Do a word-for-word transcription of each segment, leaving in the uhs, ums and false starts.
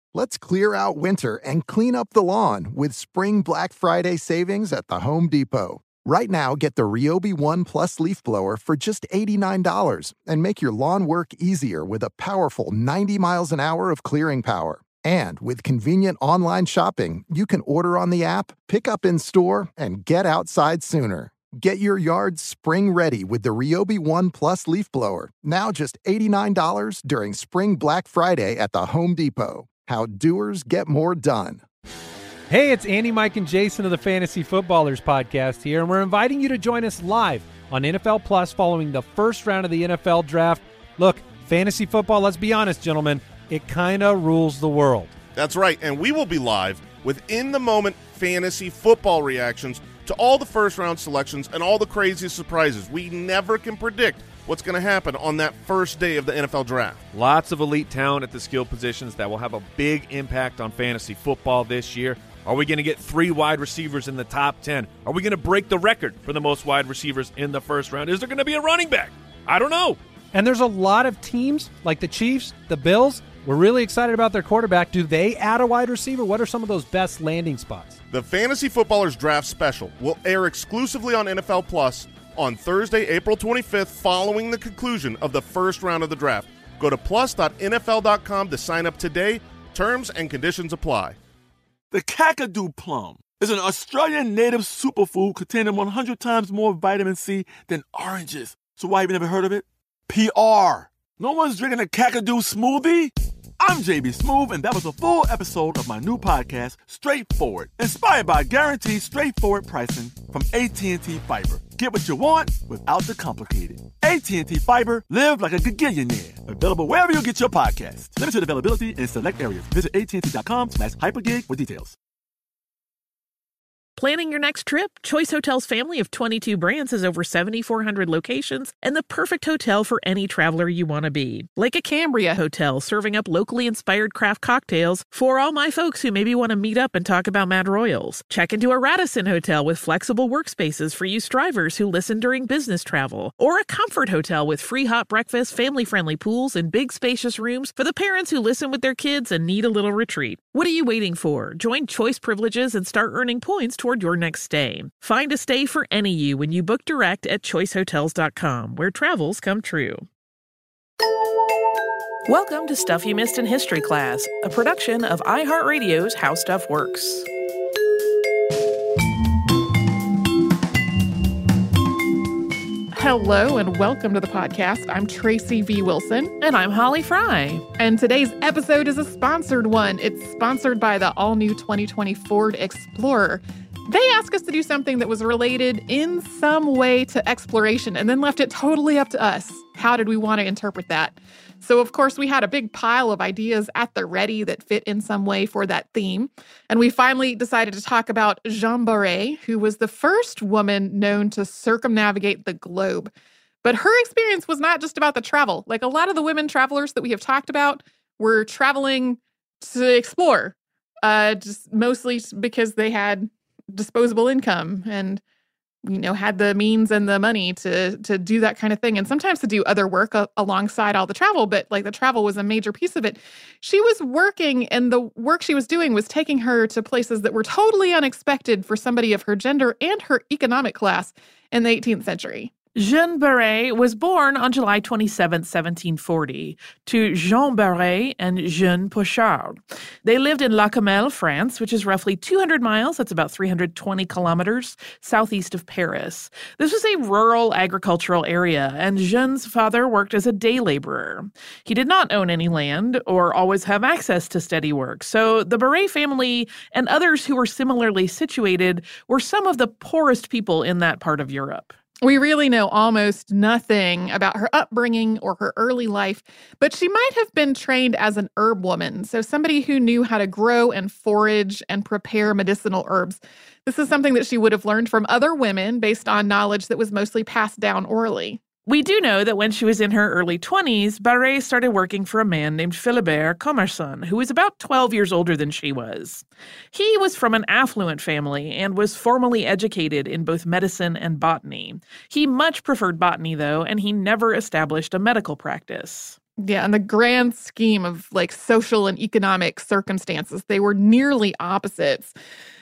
Let's clear out winter and clean up the lawn with Spring Black Friday savings at the Home Depot. Right now, get the Ryobi One Plus leaf blower for just eighty-nine dollars and make your lawn work easier with a powerful ninety miles an hour of clearing power. And with convenient online shopping, you can order on the app, pick up in store, and get outside sooner. Get your yard spring ready with the Ryobi One Plus leaf blower, now just eighty-nine dollars during Spring Black Friday at the Home Depot. How doers get more done. Hey, it's Andy, Mike, and Jason of the Fantasy Footballers podcast here, and we're inviting you to join us live on N F L Plus following the first round of the N F L Draft. Look, fantasy football, let's be honest, gentlemen, it kind of rules the world. That's right, and we will be live with in-the-moment fantasy football reactions to all the first-round selections and all the crazy surprises. We never can predict what's going to happen on that first day of the N F L Draft. Lots of elite talent at the skill positions that will have a big impact on fantasy football this year. Are we going to get three wide receivers in the top ten? Are we going to break the record for the most wide receivers in the first round? Is there going to be a running back? I don't know. And there's a lot of teams like the Chiefs, the Bills. We're really excited about their quarterback. Do they add a wide receiver? What are some of those best landing spots? The Fantasy Footballers Draft Special will air exclusively on N F L Plus on Thursday, April twenty-fifth, following the conclusion of the first round of the draft. Go to plus dot N F L dot com to sign up today. Terms and conditions apply. The Kakadu plum is an Australian native superfood containing one hundred times more vitamin C than oranges. So why have you never heard of it? P R. No one's drinking a Kakadu smoothie? I'm J B Smoove, and that was a full episode of my new podcast, Straightforward, inspired by guaranteed straightforward pricing from A T and T Fiber. Get what you want without the complicated. A T and T Fiber, live like a gigillionaire. Available wherever you get your podcast. Limited availability in select areas. Visit A T and T dot com slash hypergig for details. Planning your next trip? Choice Hotels' family of twenty-two brands has over seven thousand four hundred locations and the perfect hotel for any traveler you want to be. Like a Cambria Hotel, serving up locally inspired craft cocktails for all my folks who maybe want to meet up and talk about Mad Royals. Check into a Radisson Hotel with flexible workspaces for you strivers who listen during business travel. Or a Comfort Hotel with free hot breakfast, family-friendly pools, and big spacious rooms for the parents who listen with their kids and need a little retreat. What are you waiting for? Join Choice Privileges and start earning points toward your next stay. Find a stay for any you when you book direct at choice hotels dot com, where travels come true. Welcome to Stuff You Missed in History Class, a production of iHeartRadio's How Stuff Works. Hello and welcome to the podcast. I'm Tracy V. Wilson. And I'm Holly Fry. And today's episode is a sponsored one. It's sponsored by the all-new twenty twenty Ford Explorer. They asked us to do something that was related in some way to exploration and then left it totally up to us. How did we want to interpret that? So, of course, we had a big pile of ideas at the ready that fit in some way for that theme. And we finally decided to talk about Jeanne Barré, who was the first woman known to circumnavigate the globe. But her experience was not just about the travel. Like a lot of the women travelers that we have talked about were traveling to explore, uh, just mostly because they had disposable income and, you know, had the means and the money to to do that kind of thing. And sometimes to do other work a- alongside all the travel, but like the travel was a major piece of it. She was working, and the work she was doing was taking her to places that were totally unexpected for somebody of her gender and her economic class in the eighteenth century. Jeanne Barré was born on July twenty-seventh, seventeen forty, to Jean Barré and Jeanne Pochard. They lived in La Camelle, France, which is roughly two hundred miles, that's about three hundred twenty kilometers, southeast of Paris. This was a rural agricultural area, and Jeanne's father worked as a day laborer. He did not own any land or always have access to steady work, so the Barré family and others who were similarly situated were some of the poorest people in that part of Europe. We really know almost nothing about her upbringing or her early life, but she might have been trained as an herb woman, so somebody who knew how to grow and forage and prepare medicinal herbs. This is something that she would have learned from other women based on knowledge that was mostly passed down orally. We do know that when she was in her early twenties, Barré started working for a man named Philibert Commerson, who was about twelve years older than she was. He was from an affluent family and was formally educated in both medicine and botany. He much preferred botany, though, and he never established a medical practice. Yeah, in the grand scheme of like social and economic circumstances, they were nearly opposites.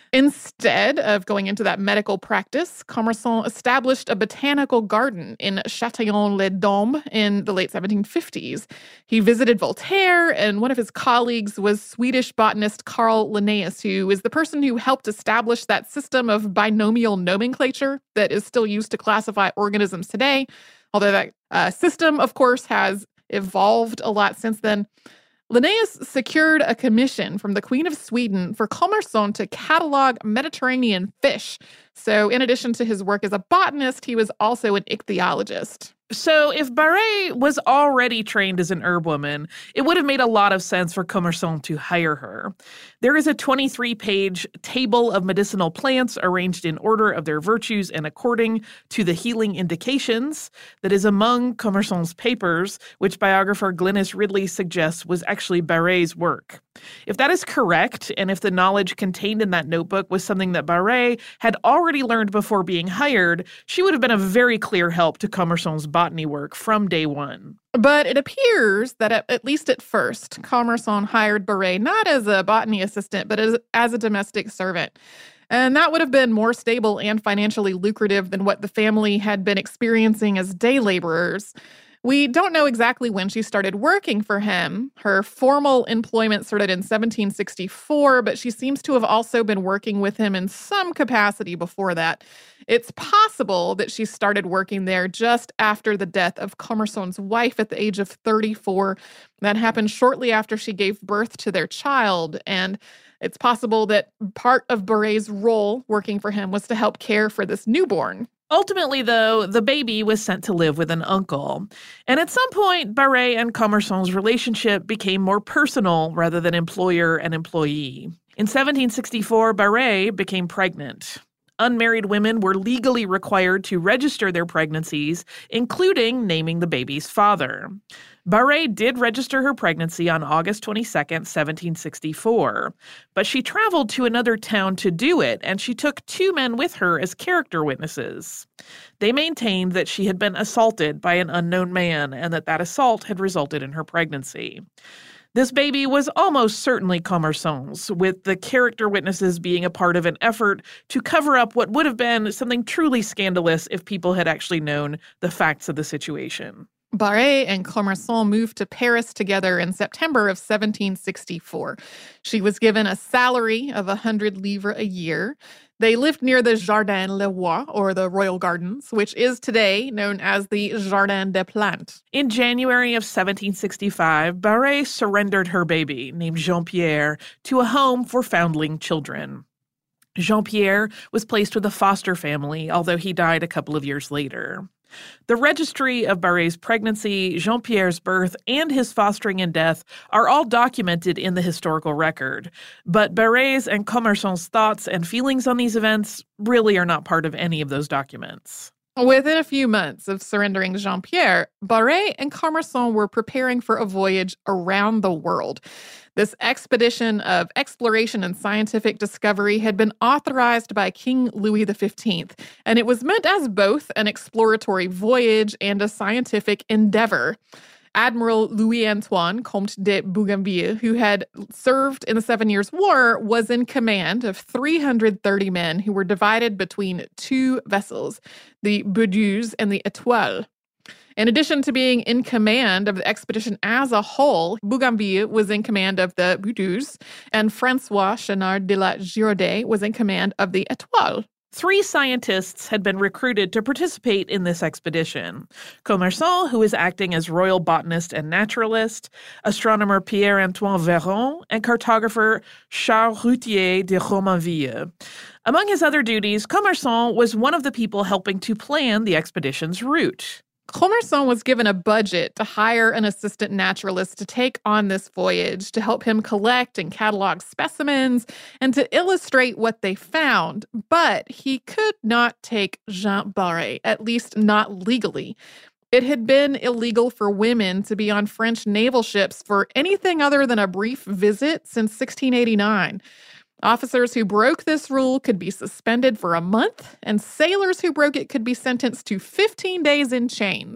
Instead of going into that medical practice, Commerson established a botanical garden in Châtillon-les-Dombes in the late seventeen fifties. He visited Voltaire, and one of his colleagues was Swedish botanist Carl Linnaeus, who is the person who helped establish that system of binomial nomenclature that is still used to classify organisms today, although that uh, system, of course, has evolved a lot since then. Linnaeus secured a commission from the Queen of Sweden for Commerson to catalog Mediterranean fish. So in addition to his work as a botanist, he was also an ichthyologist. So if Barré was already trained as an herbwoman, it would have made a lot of sense for Commerson to hire her. There is a twenty-three page table of medicinal plants arranged in order of their virtues and according to the healing indications that is among Commerson's papers, which biographer Glynis Ridley suggests was actually Barré's work. If that is correct, and if the knowledge contained in that notebook was something that Barré had already learned before being hired, she would have been a very clear help to Commerson's botany work from day one. But it appears that at, at least at first, Commerson hired Barré not as a botany assistant, but as, as a domestic servant. And that would have been more stable and financially lucrative than what the family had been experiencing as day laborers. We don't know exactly when she started working for him. Her formal employment started in seventeen sixty-four, but she seems to have also been working with him in some capacity before that. It's possible that she started working there just after the death of Commerson's wife at the age of thirty-four. That happened shortly after she gave birth to their child, and it's possible that part of Barré's role working for him was to help care for this newborn. Ultimately, though, the baby was sent to live with an uncle. And at some point, Barré and Commerson's relationship became more personal rather than employer and employee. In seventeen sixty-four, Barré became pregnant. Unmarried women were legally required to register their pregnancies, including naming the baby's father. Barré did register her pregnancy on August twenty-second, seventeen sixty-four, but she traveled to another town to do it, and she took two men with her as character witnesses. They maintained that she had been assaulted by an unknown man and that that assault had resulted in her pregnancy. This baby was almost certainly Commerson's, with the character witnesses being a part of an effort to cover up what would have been something truly scandalous if people had actually known the facts of the situation. Barré and Commerson moved to Paris together in September of seventeen sixty-four. She was given a salary of one hundred livres a year. They lived near the Jardin Le Roi, or the Royal Gardens, which is today known as the Jardin des Plantes. In January of seventeen sixty-five, Barré surrendered her baby, named Jean-Pierre, to a home for foundling children. Jean-Pierre was placed with a foster family, although he died a couple of years later. The registry of Barré's pregnancy, Jean-Pierre's birth, and his fostering and death are all documented in the historical record. But Barré's and Commerson's thoughts and feelings on these events really are not part of any of those documents. Within a few months of surrendering Jean-Pierre, Barré and Commerson were preparing for a voyage around the world. This expedition of exploration and scientific discovery had been authorized by King Louis the fifteenth, and it was meant as both an exploratory voyage and a scientific endeavor. Admiral Louis-Antoine Comte de Bougainville, who had served in the Seven Years' War, was in command of three hundred thirty men who were divided between two vessels, the Boudeuse and the Étoile. In addition to being in command of the expedition as a whole, Bougainville was in command of the Boudeuse, and François Chenard de la Giraudet was in command of the Étoile. Three scientists had been recruited to participate in this expedition. Commerson, who is acting as royal botanist and naturalist, astronomer Pierre-Antoine Véron, and cartographer Charles Routier de Romainville. Among his other duties, Commerson was one of the people helping to plan the expedition's route. Commerson was given a budget to hire an assistant naturalist to take on this voyage, to help him collect and catalog specimens, and to illustrate what they found. But he could not take Jean Barré, at least not legally. It had been illegal for women to be on French naval ships for anything other than a brief visit since sixteen eighty-nine. Officers who broke this rule could be suspended for a month, and sailors who broke it could be sentenced to fifteen days in chains.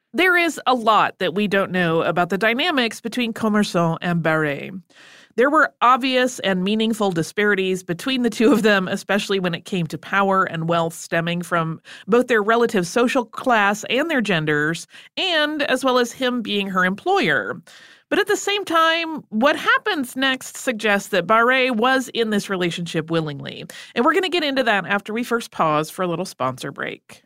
There is a lot that we don't know about the dynamics between Commerson and Barré. There were obvious and meaningful disparities between the two of them, especially when it came to power and wealth stemming from both their relative social class and their genders, and as well as him being her employer. But at the same time, what happens next suggests that Barré was in this relationship willingly. And we're going to get into that after we first pause for a little sponsor break.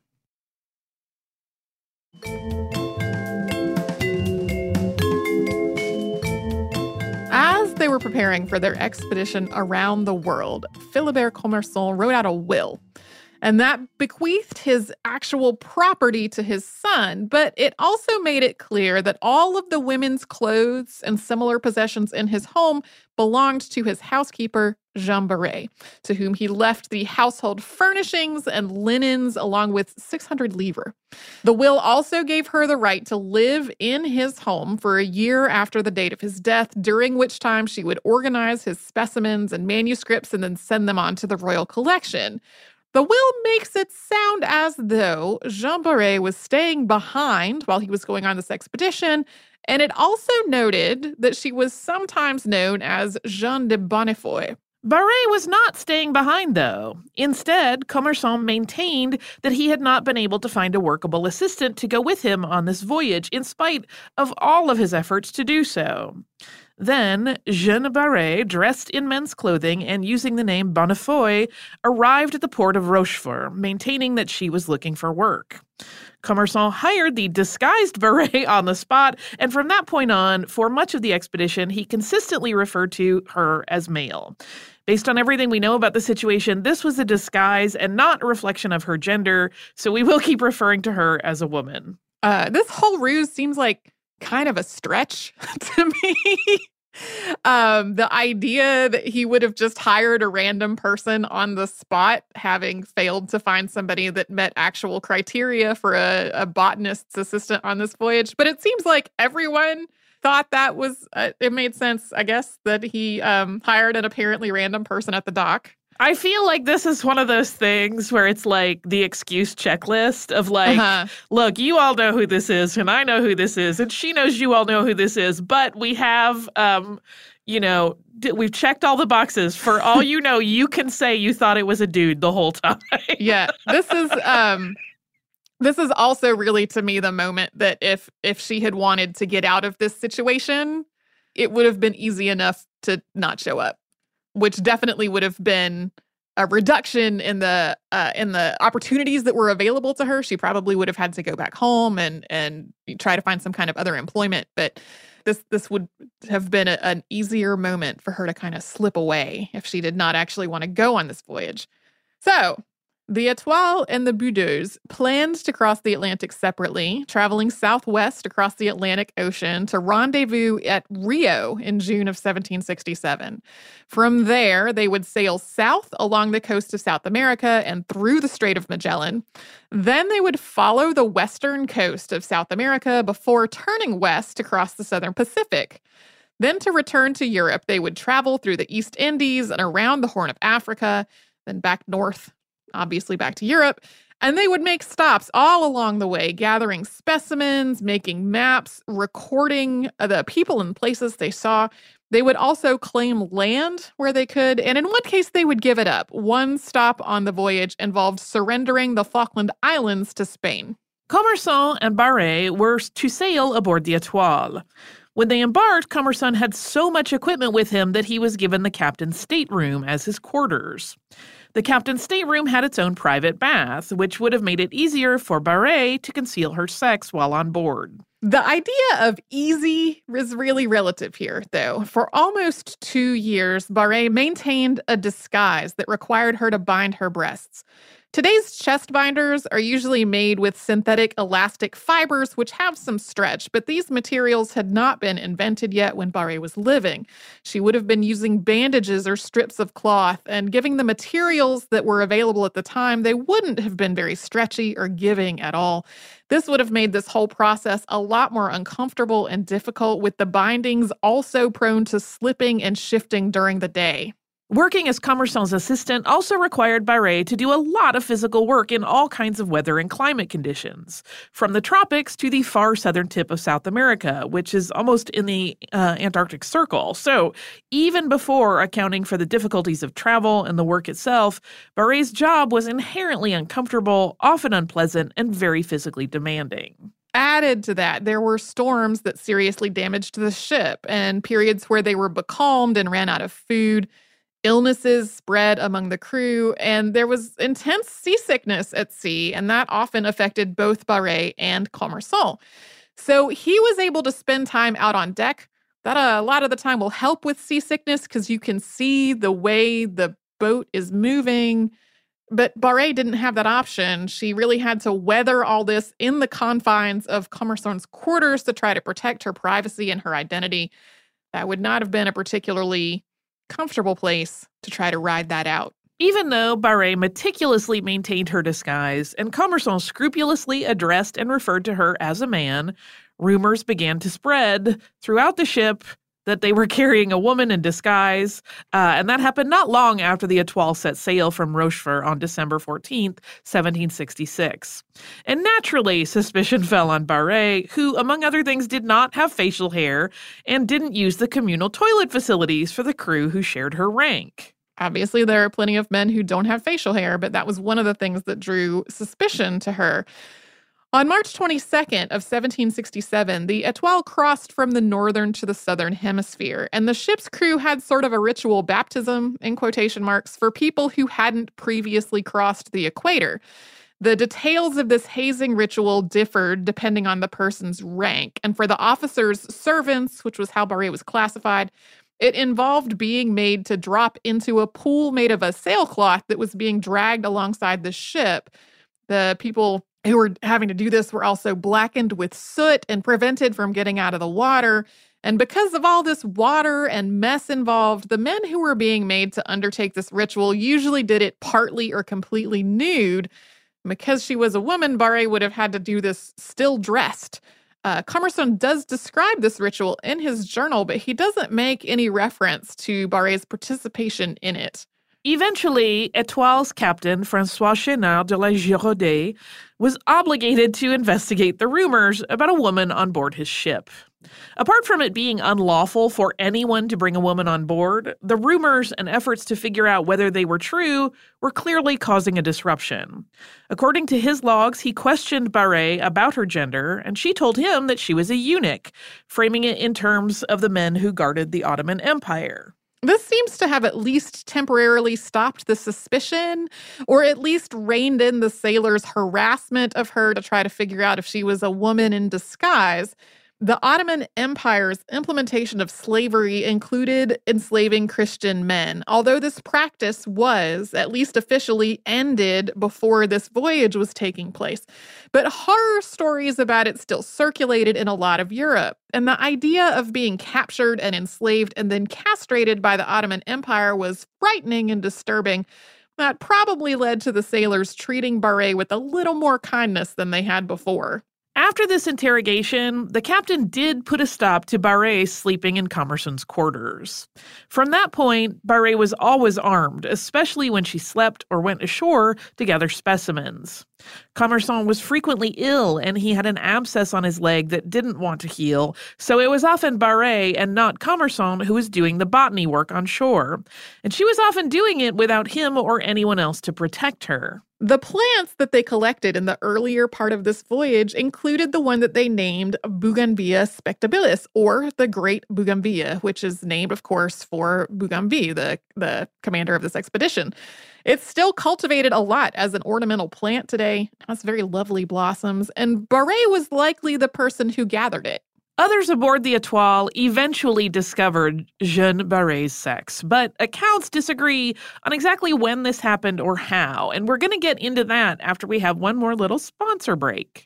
As they were preparing for their expedition around the world, Philibert Commerson wrote out a will. And that bequeathed his actual property to his son, but it also made it clear that all of the women's clothes and similar possessions in his home belonged to his housekeeper, Jean Barré, to whom he left the household furnishings and linens along with six hundred livres. The will also gave her the right to live in his home for a year after the date of his death, during which time she would organize his specimens and manuscripts and then send them on to the royal collection. The will makes it sound as though Jean Barré was staying behind while he was going on this expedition, and it also noted that she was sometimes known as Jeanne de Bonnefoy. Barré was not staying behind, though. Instead, Commerson maintained that he had not been able to find a workable assistant to go with him on this voyage, in spite of all of his efforts to do so. Then, Jeanne Barré, dressed in men's clothing and using the name Bonnefoy, arrived at the port of Rochefort, maintaining that she was looking for work. Commerson hired the disguised Barré on the spot, and from that point on, for much of the expedition, he consistently referred to her as male. Based on everything we know about the situation, this was a disguise and not a reflection of her gender, so we will keep referring to her as a woman. Uh, this whole ruse seems like kind of a stretch to me. um, the idea that he would have just hired a random person on the spot, having failed to find somebody that met actual criteria for a, a botanist's assistant on this voyage. But it seems like everyone thought that was, uh, it made sense, I guess, that he um, hired an apparently random person at the dock. I feel like this is one of those things where it's like the excuse checklist of like, uh-huh. Look, you all know who this is, and I know who this is, and she knows you all know who this is, but we have, um, you know, d- we've checked all the boxes. For all you know, you can say you thought it was a dude the whole time. Yeah, this is... Um, This is also really, to me, the moment that if if she had wanted to get out of this situation, it would have been easy enough to not show up, which definitely would have been a reduction in the uh, in the opportunities that were available to her. She probably would have had to go back home and and try to find some kind of other employment. But this this would have been a, an easier moment for her to kind of slip away if she did not actually want to go on this voyage. So the Étoile and the Boudeuse planned to cross the Atlantic separately, traveling southwest across the Atlantic Ocean to rendezvous at Rio in June of seventeen sixty-seven. From there, they would sail south along the coast of South America and through the Strait of Magellan. Then they would follow the western coast of South America before turning west to cross the southern Pacific. Then to return to Europe, they would travel through the East Indies and around the Horn of Africa, then back north, obviously back to Europe, and they would make stops all along the way, gathering specimens, making maps, recording the people and places they saw. They would also claim land where they could, and in one case, they would give it up. One stop on the voyage involved surrendering the Falkland Islands to Spain. Commerson and Barré were to sail aboard the Étoile. When they embarked, Commerson had so much equipment with him that he was given the captain's stateroom as his quarters. The captain's stateroom had its own private bath, which would have made it easier for Barré to conceal her sex while on board. The idea of easy is really relative here, though. For almost two years, Barré maintained a disguise that required her to bind her breasts. Today's chest binders are usually made with synthetic elastic fibers, which have some stretch, but these materials had not been invented yet when Barré was living. She would have been using bandages or strips of cloth, and giving the materials that were available at the time, they wouldn't have been very stretchy or giving at all. This would have made this whole process a lot more uncomfortable and difficult, with the bindings also prone to slipping and shifting during the day. Working as Commerson's assistant also required Barré to do a lot of physical work in all kinds of weather and climate conditions, from the tropics to the far southern tip of South America, which is almost in the uh, Antarctic Circle. So even before accounting for the difficulties of travel and the work itself, Barré's job was inherently uncomfortable, often unpleasant, and very physically demanding. Added to that, there were storms that seriously damaged the ship and periods where they were becalmed and ran out of food. Illnesses spread among the crew, and there was intense seasickness at sea, and that often affected both Barré and Commerson. So he was able to spend time out on deck. That uh, a lot of the time will help with seasickness because you can see the way the boat is moving. But Barré didn't have that option. She really had to weather all this in the confines of Commerson's quarters to try to protect her privacy and her identity. That would not have been a particularly comfortable place to try to ride that out. Even though Barré meticulously maintained her disguise and Commerson scrupulously addressed and referred to her as a man, rumors began to spread throughout the ship that they were carrying a woman in disguise, uh, and that happened not long after the Étoile set sail from Rochefort on December fourteenth, seventeen sixty-six. And naturally, suspicion fell on Barré, who, among other things, did not have facial hair and didn't use the communal toilet facilities for the crew who shared her rank. Obviously, there are plenty of men who don't have facial hair, but that was one of the things that drew suspicion to her. On March twenty-second of seventeen sixty-seven, the Étoile crossed from the northern to the southern hemisphere, and the ship's crew had sort of a ritual baptism, in quotation marks, for people who hadn't previously crossed the equator. The details of this hazing ritual differed depending on the person's rank, and for the officers' servants, which was how Barré was classified, it involved being made to drop into a pool made of a sailcloth that was being dragged alongside the ship. The people who were having to do this were also blackened with soot and prevented from getting out of the water. And because of all this water and mess involved, the men who were being made to undertake this ritual usually did it partly or completely nude. Because she was a woman, Barré would have had to do this still dressed. Uh, Commerson does describe this ritual in his journal, but he doesn't make any reference to Barré's participation in it. Eventually, Étoile's captain, François Chénard de la Giraudet, was obligated to investigate the rumors about a woman on board his ship. Apart from it being unlawful for anyone to bring a woman on board, the rumors and efforts to figure out whether they were true were clearly causing a disruption. According to his logs, he questioned Barré about her gender, and she told him that she was a eunuch, framing it in terms of the men who guarded the Ottoman Empire. This seems to have at least temporarily stopped the suspicion, or at least reined in the sailors' harassment of her to try to figure out if she was a woman in disguise. The Ottoman Empire's implementation of slavery included enslaving Christian men, although this practice was, at least officially, ended before this voyage was taking place. But horror stories about it still circulated in a lot of Europe, and the idea of being captured and enslaved and then castrated by the Ottoman Empire was frightening and disturbing. That probably led to the sailors treating Barré with a little more kindness than they had before. After this interrogation, the captain did put a stop to Barré sleeping in Commerson's quarters. From that point, Barré was always armed, especially when she slept or went ashore to gather specimens. Commerson was frequently ill, and he had an abscess on his leg that didn't want to heal, so it was often Barré and not Commerson who was doing the botany work on shore. And she was often doing it without him or anyone else to protect her. The plants that they collected in the earlier part of this voyage included the one that they named Bougainvillea spectabilis, or the Great Bougainvillea, which is named, of course, for Bougainville, the, the commander of this expedition. It's still cultivated a lot as an ornamental plant today. It has very lovely blossoms, and Barré was likely the person who gathered it. Others aboard the Étoile eventually discovered Jeanne Barré's sex, but accounts disagree on exactly when this happened or how, and we're going to get into that after we have one more little sponsor break.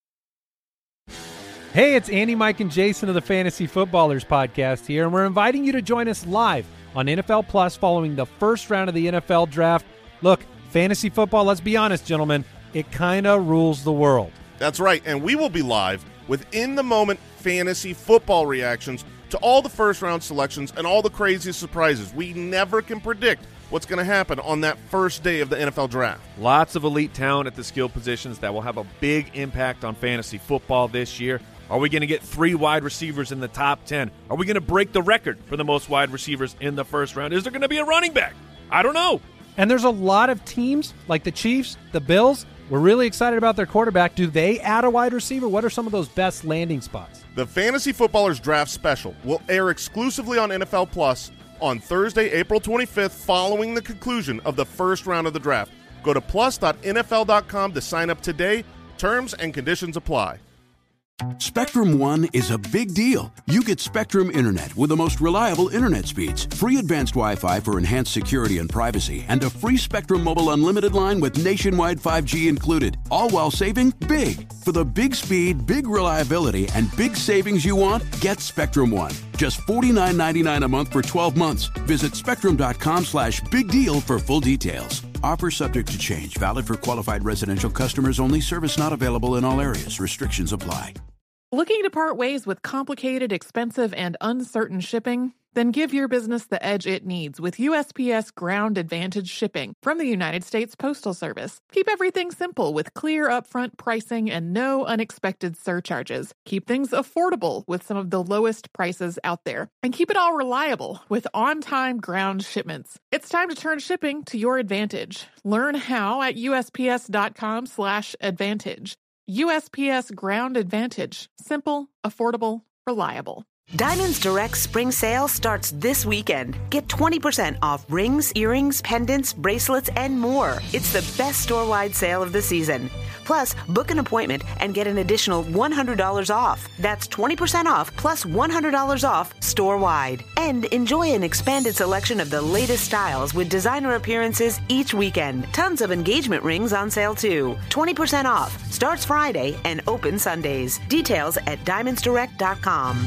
Hey, it's Andy, Mike, and Jason of the Fantasy Footballers podcast here, and we're inviting you to join us live on N F L Plus following the first round of the N F L Draft. Look, fantasy football, let's be honest, gentlemen, it kind of rules the world. That's right, and we will be live with in-the-moment fantasy football reactions to all the first-round selections and all the crazy surprises. We never can predict what's going to happen on that first day of the N F L Draft. Lots of elite talent at the skill positions that will have a big impact on fantasy football this year. Are we going to get three wide receivers in the top ten? Are we going to break the record for the most wide receivers in the first round? Is there going to be a running back? I don't know. And there's a lot of teams like the Chiefs, the Bills. We're really excited about their quarterback. Do they add a wide receiver? What are some of those best landing spots? The Fantasy Footballers Draft Special will air exclusively on N F L Plus on Thursday, April twenty-fifth, following the conclusion of the first round of the draft. Go to plus dot N F L dot com to sign up today. Terms and conditions apply. Spectrum One is a big deal. You get Spectrum Internet with the most reliable internet speeds, free advanced Wi-Fi for enhanced security and privacy, and a free Spectrum Mobile Unlimited line with nationwide five G included, all while saving big. For the big speed, big reliability, and big savings you want, get Spectrum One. Just forty-nine ninety-nine a month for twelve months. Visit spectrum.com slash big deal for full details. Offer subject to change. Valid for qualified residential customers only. Service not available in all areas. Restrictions apply. Looking to part ways with complicated, expensive, and uncertain shipping? Then give your business the edge it needs with U S P S Ground Advantage shipping from the United States Postal Service. Keep everything simple with clear upfront pricing and no unexpected surcharges. Keep things affordable with some of the lowest prices out there. And keep it all reliable with on-time ground shipments. It's time to turn shipping to your advantage. Learn how at USPS.com slash advantage. U S P S Ground Advantage. Simple, affordable, reliable. Diamonds Direct Spring Sale starts this weekend. Get twenty percent off rings, earrings, pendants, bracelets, and more. It's the best store-wide sale of the season. Plus, book an appointment and get an additional one hundred dollars off. That's twenty percent off plus one hundred dollars off store-wide. And enjoy an expanded selection of the latest styles with designer appearances each weekend. Tons of engagement rings on sale too. twenty percent off. Starts Friday and open Sundays. Details at diamonds direct dot com.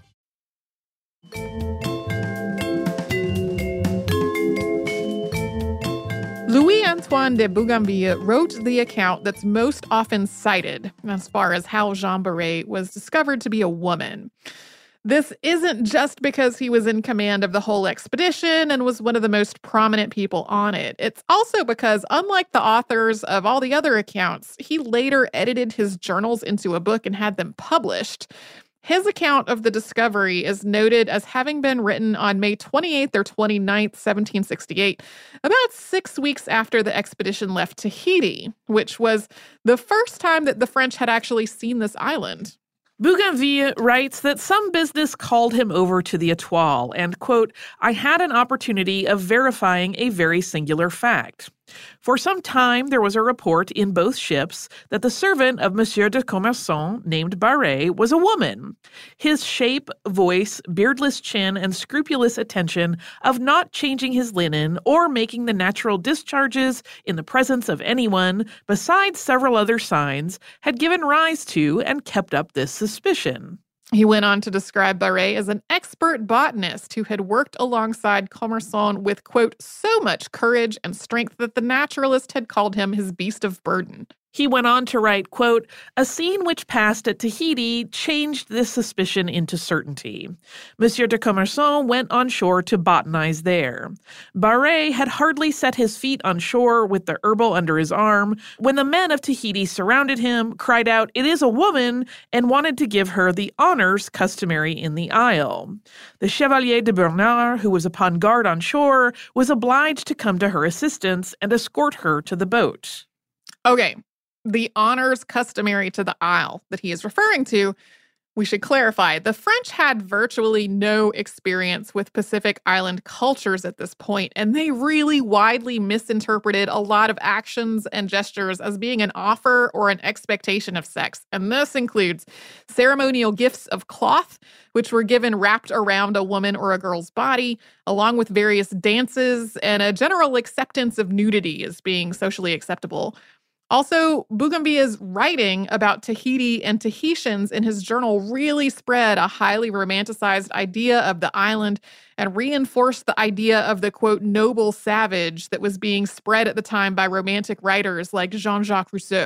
Louis-Antoine de Bougainville wrote the account that's most often cited as far as how Jean Barré was discovered to be a woman. This isn't just because he was in command of the whole expedition and was one of the most prominent people on it. It's also because, unlike the authors of all the other accounts, he later edited his journals into a book and had them published. His account of the discovery is noted as having been written on May twenty-eighth or twenty-ninth, seventeen sixty-eight, about six weeks after the expedition left Tahiti, which was the first time that the French had actually seen this island. Bougainville writes that some business called him over to the Etoile and, quote, I had an opportunity of verifying a very singular fact. For some time, there was a report in both ships that the servant of Monsieur de Commerson, named Barré, was a woman. His shape, voice, beardless chin, and scrupulous attention of not changing his linen or making the natural discharges in the presence of anyone, besides several other signs, had given rise to and kept up this suspicion. He went on to describe Barré as an expert botanist who had worked alongside Commerson with, quote, so much courage and strength that the naturalist had called him his beast of burden. He went on to write, quote, a scene which passed at Tahiti changed this suspicion into certainty. Monsieur de Commerson went on shore to botanize there. Barré had hardly set his feet on shore with the herbal under his arm when the men of Tahiti surrounded him, cried out, it is a woman, and wanted to give her the honors customary in the isle. The Chevalier de Bernard, who was upon guard on shore, was obliged to come to her assistance and escort her to the boat. Okay. The honors customary to the Isle that he is referring to, we should clarify, the French had virtually no experience with Pacific Island cultures at this point, and they really widely misinterpreted a lot of actions and gestures as being an offer or an expectation of sex. And this includes ceremonial gifts of cloth, which were given wrapped around a woman or a girl's body, along with various dances and a general acceptance of nudity as being socially acceptable. Also, Bougainville's writing about Tahiti and Tahitians in his journal really spread a highly romanticized idea of the island and reinforced the idea of the, quote, noble savage that was being spread at the time by romantic writers like Jean-Jacques Rousseau.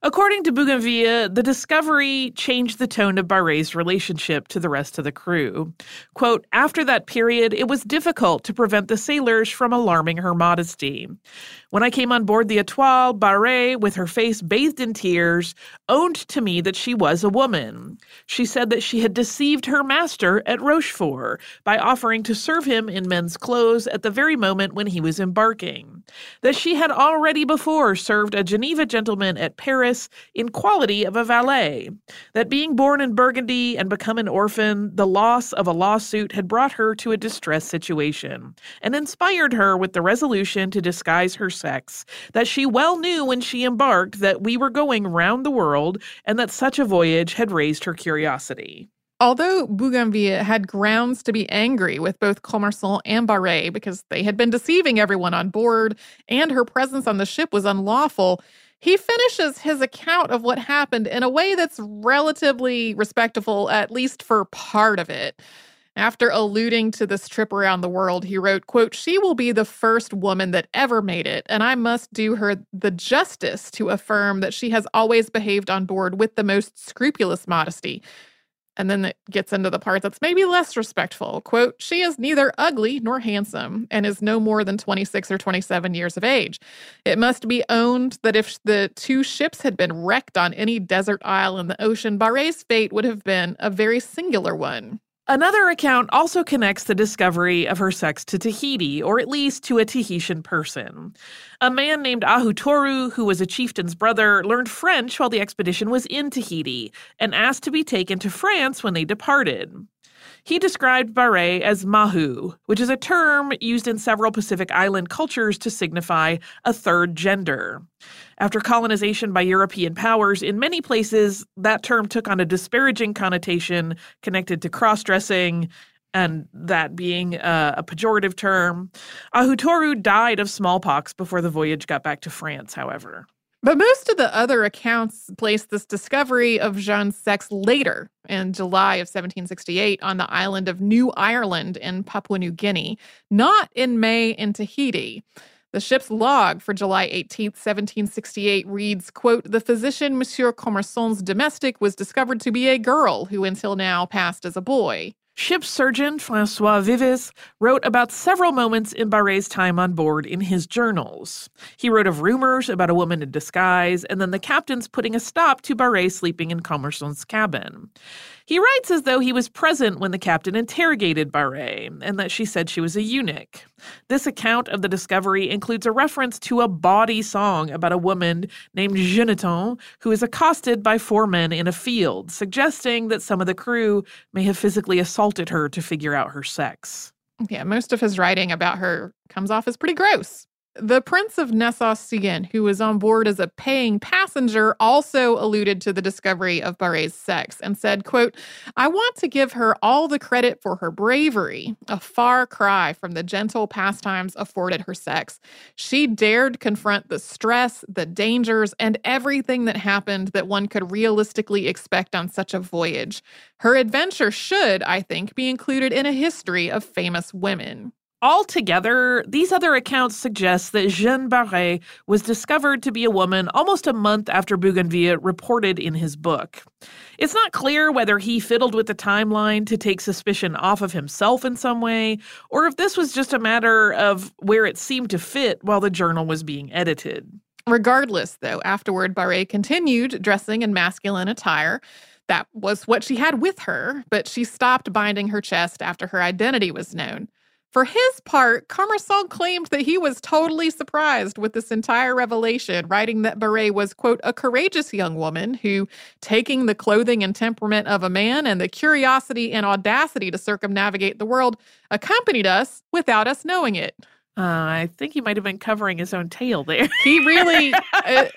According to Bougainville, the discovery changed the tone of Barré's relationship to the rest of the crew. Quote, after that period, it was difficult to prevent the sailors from alarming her modesty. When I came on board the Étoile, Barré, with her face bathed in tears, owned to me that she was a woman. She said that she had deceived her master at Rochefort by offering to serve him in men's clothes at the very moment when he was embarking. That she had already before served a Geneva gentleman at Paris in quality of a valet, that being born in Burgundy and become an orphan, the loss of a lawsuit had brought her to a distressed situation, and inspired her with the resolution to disguise her sex, that she well knew when she embarked that we were going round the world, and that such a voyage had raised her curiosity. Although Bougainville had grounds to be angry with both Commerson and Barré because they had been deceiving everyone on board and her presence on the ship was unlawful, he finishes his account of what happened in a way that's relatively respectful, at least for part of it. After alluding to this trip around the world, he wrote, quote, she will be the first woman that ever made it, and I must do her the justice to affirm that she has always behaved on board with the most scrupulous modesty. And then it gets into the part that's maybe less respectful. Quote, she is neither ugly nor handsome and is no more than twenty-six or twenty-seven years of age. It must be owned that if the two ships had been wrecked on any desert isle in the ocean, Barré's fate would have been a very singular one. Another account also connects the discovery of her sex to Tahiti, or at least to a Tahitian person. A man named Ahutoru, who was a chieftain's brother, learned French while the expedition was in Tahiti and asked to be taken to France when they departed. He described Barré as mahu, which is a term used in several Pacific Island cultures to signify a third gender. After colonization by European powers, in many places, that term took on a disparaging connotation connected to cross-dressing, and that being uh, a pejorative term. Ahutoru died of smallpox before the voyage got back to France, however. But most of the other accounts place this discovery of Jeanne's sex later, in July of seventeen sixty-eight, on the island of New Ireland in Papua New Guinea, not in May in Tahiti. The ship's log for July eighteenth, seventeen sixty-eight reads, quote, the physician Monsieur Commerson's domestic was discovered to be a girl who until now passed as a boy. Ship surgeon Francois Vives wrote about several moments in Barré's time on board in his journals. He wrote of rumors about a woman in disguise, and then the captain's putting a stop to Barré sleeping in Commerson's cabin. He writes as though he was present when the captain interrogated Barré, and that she said she was a eunuch. This account of the discovery includes a reference to a bawdy song about a woman named Jeanneton who is accosted by four men in a field, suggesting that some of the crew may have physically assaulted her to figure out her sex. Yeah, most of his writing about her comes off as pretty gross. The Prince of Nassau-Siegen, who was on board as a paying passenger, also alluded to the discovery of Barré's sex and said, quote, I want to give her all the credit for her bravery, a far cry from the gentle pastimes afforded her sex. She dared confront the stress, the dangers, and everything that happened that one could realistically expect on such a voyage. Her adventure should, I think, be included in a history of famous women. Altogether, these other accounts suggest that Jeanne Barré was discovered to be a woman almost a month after Bougainville reported in his book. It's not clear whether he fiddled with the timeline to take suspicion off of himself in some way, or if this was just a matter of where it seemed to fit while the journal was being edited. Regardless, though, afterward, Barré continued dressing in masculine attire. That was what she had with her, but she stopped binding her chest after her identity was known. For his part, Commerson claimed that he was totally surprised with this entire revelation, writing that Barré was, quote, a courageous young woman who, taking the clothing and temperament of a man and the curiosity and audacity to circumnavigate the world, accompanied us without us knowing it. Uh, I think he might have been covering his own tail there. He really, it,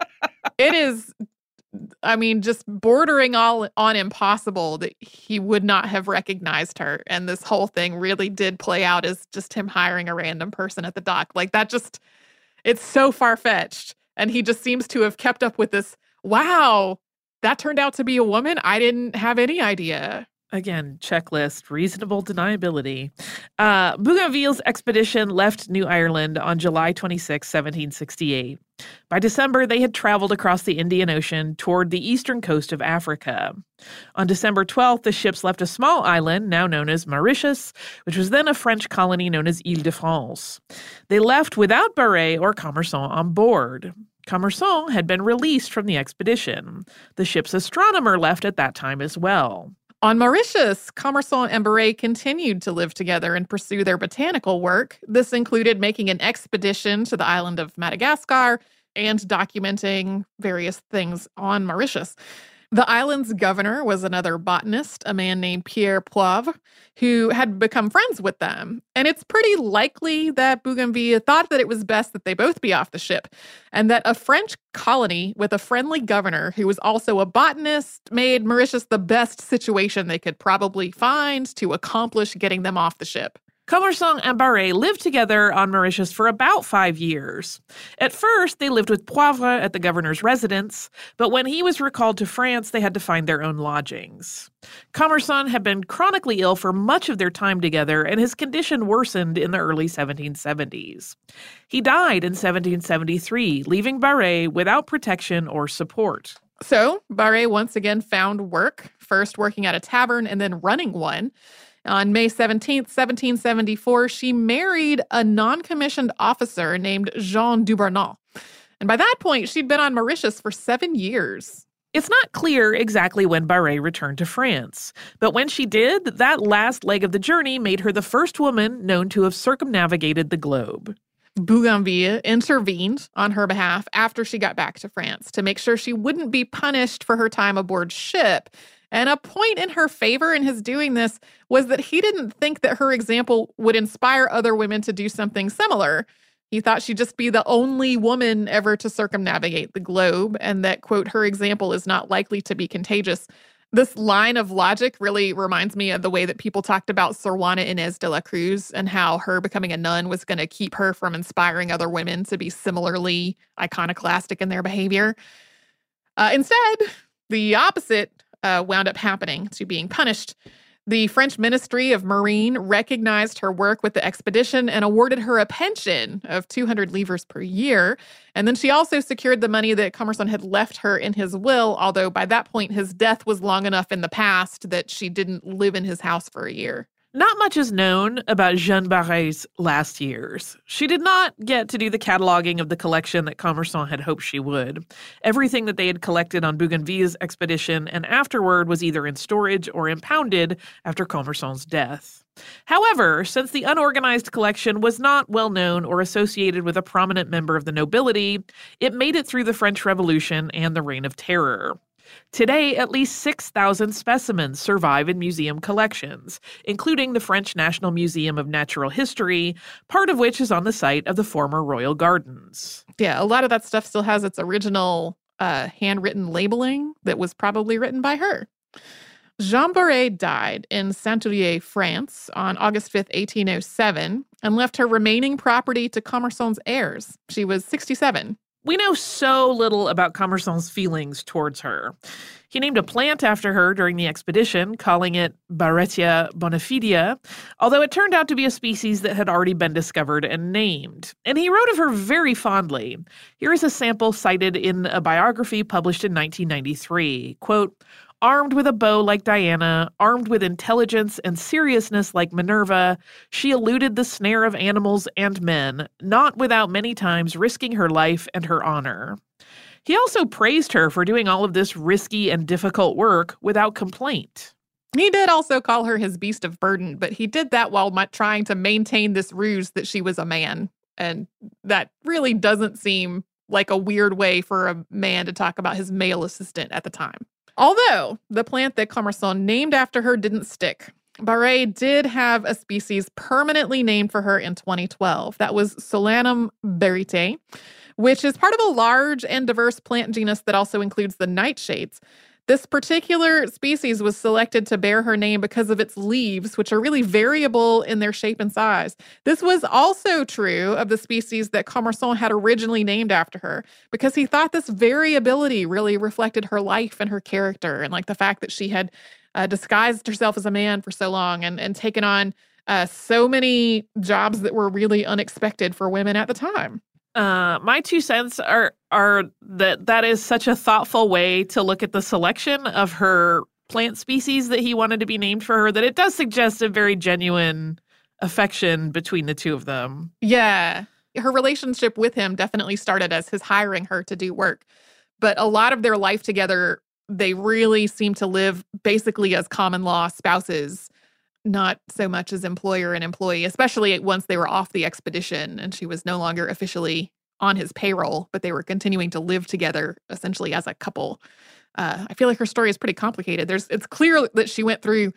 it is... I mean, just bordering all on impossible that he would not have recognized her. And this whole thing really did play out as just him hiring a random person at the dock. Like that just, it's so far-fetched. And he just seems to have kept up with this, wow, that turned out to be a woman? I didn't have any idea. Again, checklist, reasonable deniability. Uh, Bougainville's expedition left New Ireland on July twenty-sixth, seventeen sixty-eight. By December, they had traveled across the Indian Ocean toward the eastern coast of Africa. On December twelfth, the ships left a small island, now known as Mauritius, which was then a French colony known as Ile-de-France. They left without Barré or Commerson on board. Commerson had been released from the expedition. The ship's astronomer left at that time as well. On Mauritius, Commerson and Barré continued to live together and pursue their botanical work. This included making an expedition to the island of Madagascar and documenting various things on Mauritius. The island's governor was another botanist, a man named Pierre Poivre, who had become friends with them. And it's pretty likely that Bougainville thought that it was best that they both be off the ship, and that a French colony with a friendly governor who was also a botanist made Mauritius the best situation they could probably find to accomplish getting them off the ship. Commerson and Barré lived together on Mauritius for about five years. At first, they lived with Poivre at the governor's residence, but when he was recalled to France, they had to find their own lodgings. Commerson had been chronically ill for much of their time together, and his condition worsened in the early seventeen seventies. He died in seventeen seventy-three, leaving Barré without protection or support. So, Barré once again found work, first working at a tavern and then running one. On May seventeenth, seventeen seventy-four, she married a non-commissioned officer named Jean Dubernat. And by that point, she'd been on Mauritius for seven years. It's not clear exactly when Barré returned to France, but when she did, that last leg of the journey made her the first woman known to have circumnavigated the globe. Bougainville intervened on her behalf after she got back to France to make sure she wouldn't be punished for her time aboard ship. And a point in her favor in his doing this was that he didn't think that her example would inspire other women to do something similar. He thought she'd just be the only woman ever to circumnavigate the globe, and that, quote, her example is not likely to be contagious. This line of logic really reminds me of the way that people talked about Sor Juana Inés de la Cruz and how her becoming a nun was going to keep her from inspiring other women to be similarly iconoclastic in their behavior. Uh, instead, the opposite Uh, wound up happening, to being punished. The French Ministry of Marine recognized her work with the expedition and awarded her a pension of two hundred livres per year. And then she also secured the money that Commerson had left her in his will, although by that point his death was long enough in the past that she didn't live in his house for a year. Not much is known about Jeanne Barré's last years. She did not get to do the cataloging of the collection that Commerson had hoped she would. Everything that they had collected on Bougainville's expedition and afterward was either in storage or impounded after Commerson's death. However, since the unorganized collection was not well known or associated with a prominent member of the nobility, it made it through the French Revolution and the Reign of Terror. Today, at least six thousand specimens survive in museum collections, including the French National Museum of Natural History, part of which is on the site of the former Royal Gardens. Yeah, a lot of that stuff still has its original uh, handwritten labeling that was probably written by her. Jean Barré died in Saint-Olier, France, on August fifth, eighteen oh seven, and left her remaining property to Commerson's heirs. She was sixty-seven. We know so little about Commerson's feelings towards her. He named a plant after her during the expedition, calling it Barrettia bonifida, although it turned out to be a species that had already been discovered and named. And he wrote of her very fondly. Here is a sample cited in a biography published in nineteen ninety-three. Quote, "Armed with a bow like Diana, armed with intelligence and seriousness like Minerva, she eluded the snare of animals and men, not without many times risking her life and her honor." He also praised her for doing all of this risky and difficult work without complaint. He did also call her his beast of burden, but he did that while trying to maintain this ruse that she was a man. And that really doesn't seem like a weird way for a man to talk about his male assistant at the time. Although the plant that Commerson named after her didn't stick, Barré did have a species permanently named for her in twenty twelve. That was Solanum berite, which is part of a large and diverse plant genus that also includes the nightshades. This particular species was selected to bear her name because of its leaves, which are really variable in their shape and size. This was also true of the species that Commerson had originally named after her, because he thought this variability really reflected her life and her character, and like the fact that she had uh, disguised herself as a man for so long and, and taken on uh, so many jobs that were really unexpected for women at the time. Uh, my two cents are are that that is such a thoughtful way to look at the selection of her plant species that he wanted to be named for her, that it does suggest a very genuine affection between the two of them. Yeah. Her relationship with him definitely started as his hiring her to do work. But a lot of their life together, they really seem to live basically as common law spouses, not so much as employer and employee, especially once they were off the expedition and she was no longer officially on his payroll, but they were continuing to live together essentially as a couple. Uh, I feel like her story is pretty complicated. There's, it's clear that she went through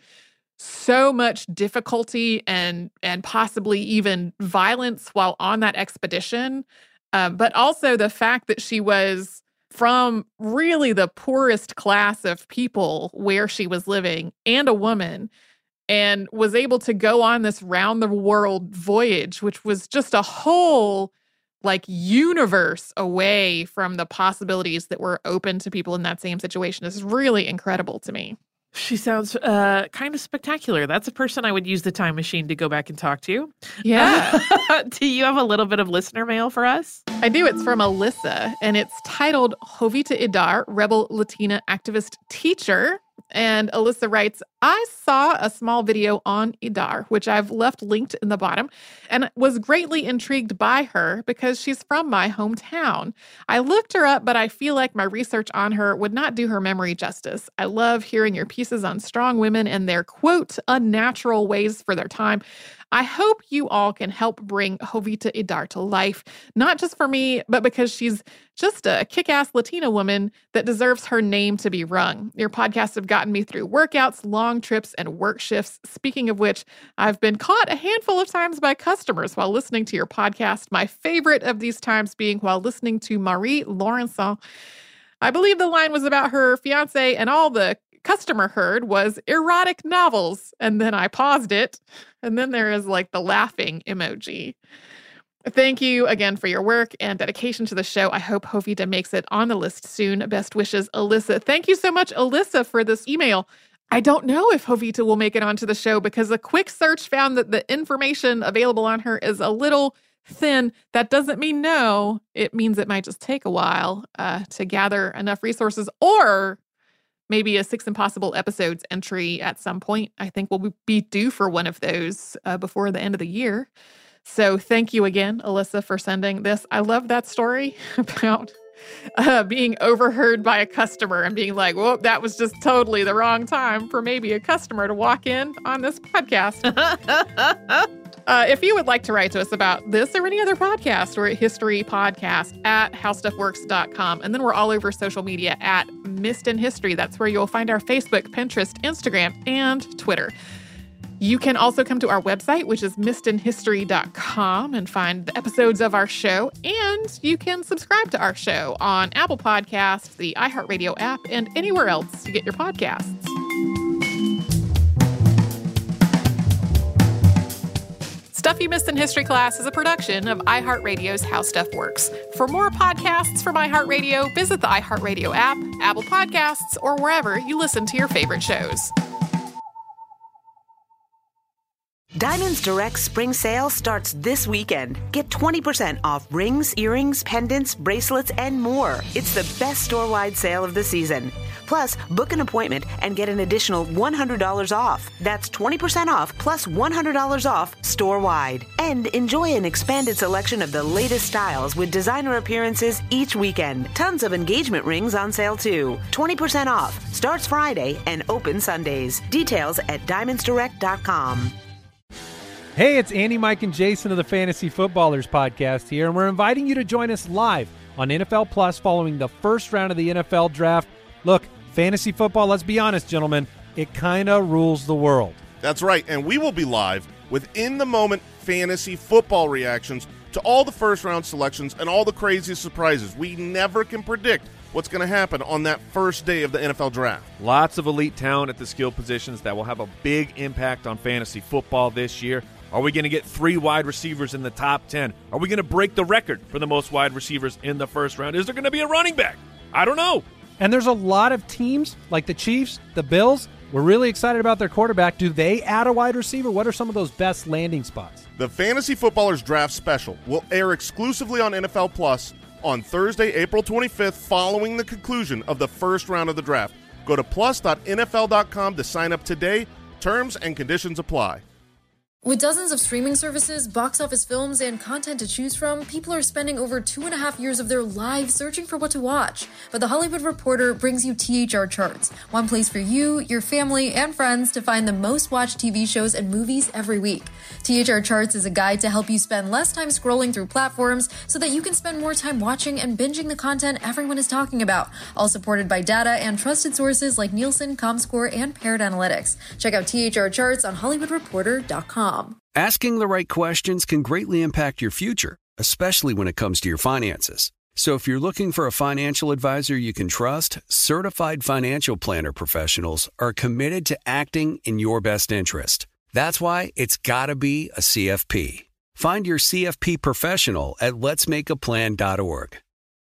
so much difficulty and and possibly even violence while on that expedition, uh, but also the fact that she was from really the poorest class of people where she was living and a woman, and was able to go on this round-the-world voyage, which was just a whole like universe away from the possibilities that were open to people in that same situation. This is really incredible to me. She sounds uh, kind of spectacular. That's a person I would use the time machine to go back and talk to. Yeah. Uh, do you have a little bit of listener mail for us? I do. It's from Alyssa, and it's titled Jovita Idar, Rebel Latina Activist Teacher. And Alyssa writes, I saw a small video on Idar, which I've left linked in the bottom, and was greatly intrigued by her because she's from my hometown. I looked her up, but I feel like my research on her would not do her memory justice. I love hearing your pieces on strong women and their, quote, unnatural ways for their time. I hope you all can help bring Jovita Idar to life, not just for me, but because she's just a kick-ass Latina woman that deserves her name to be rung. Your podcasts have gotten me through workouts, long trips, and work shifts. Speaking of which, I've been caught a handful of times by customers while listening to your podcast, my favorite of these times being while listening to Marie Laurencin. I believe the line was about her fiancé, and all the customer heard was erotic novels. And then I paused it. And then there is like the laughing emoji. Thank you again for your work and dedication to the show. I hope Jovita makes it on the list soon. Best wishes, Alyssa. Thank you so much, Alyssa, for this email. I don't know if Jovita will make it onto the show because a quick search found that the information available on her is a little thin. That doesn't mean no. It means it might just take a while uh, to gather enough resources, or maybe a Six Impossible Episodes entry at some point. I think we'll be due for one of those uh, before the end of the year. So thank you again, Alyssa, for sending this. I love that story about uh, being overheard by a customer and being like, whoa, that was just totally the wrong time for maybe a customer to walk in on this podcast. Uh, if you would like to write to us about this or any other podcast, we're at historypodcast at howstuffworks dot com. And then we're all over social media at Missed in History. That's where you'll find our Facebook, Pinterest, Instagram, and Twitter. You can also come to our website, which is missed in history dot com, and find the episodes of our show. And you can subscribe to our show on Apple Podcasts, the iHeartRadio app, and anywhere else you get your podcasts. Stuff You Missed in History Class is a production of iHeartRadio's How Stuff Works. For more podcasts from iHeartRadio, visit the iHeartRadio app, Apple Podcasts, or wherever you listen to your favorite shows. Diamonds Direct spring sale starts this weekend. Get twenty percent off rings, earrings, pendants, bracelets, and more. It's the best store-wide sale of the season. Plus, book an appointment and get an additional one hundred dollars off. That's twenty percent off plus one hundred dollars off store-wide. And enjoy an expanded selection of the latest styles with designer appearances each weekend. Tons of engagement rings on sale too. twenty percent off. Starts Friday and open Sundays. Details at diamonds direct dot com. Hey, it's Andy, Mike, and Jason of the Fantasy Footballers podcast here, and we're inviting you to join us live on N F L Plus following the first round of the N F L Draft. Look, fantasy football, let's be honest, gentlemen, it kind of rules the world. That's right, and we will be live with in-the-moment fantasy football reactions to all the first-round selections and all the crazy surprises. We never can predict what's going to happen on that first day of the N F L Draft. Lots of elite talent at the skill positions that will have a big impact on fantasy football this year. Are we going to get three wide receivers in the top ten? Are we going to break the record for the most wide receivers in the first round? Is there going to be a running back? I don't know. And there's a lot of teams like the Chiefs, the Bills, We're really excited about their quarterback. Do they add a wide receiver? What are some of those best landing spots? The Fantasy Footballers Draft Special will air exclusively on N F L Plus on Thursday, April twenty-fifth, following the conclusion of the first round of the draft. Go to plus dot N F L dot com to sign up today. Terms and conditions apply. With dozens of streaming services, box office films, and content to choose from, people are spending over two and a half years of their lives searching for what to watch. But The Hollywood Reporter brings you T H R Charts, one place for you, your family, and friends to find the most watched T V shows and movies every week. T H R Charts is a guide to help you spend less time scrolling through platforms so that you can spend more time watching and binging the content everyone is talking about, all supported by data and trusted sources like Nielsen, Comscore, and Paired Analytics. Check out T H R Charts on Hollywood Reporter dot com. Asking the right questions can greatly impact your future, especially when it comes to your finances. So if you're looking for a financial advisor you can trust, certified financial planner professionals are committed to acting in your best interest. That's why it's got to be a C F P. Find your C F P professional at lets make a plan dot org.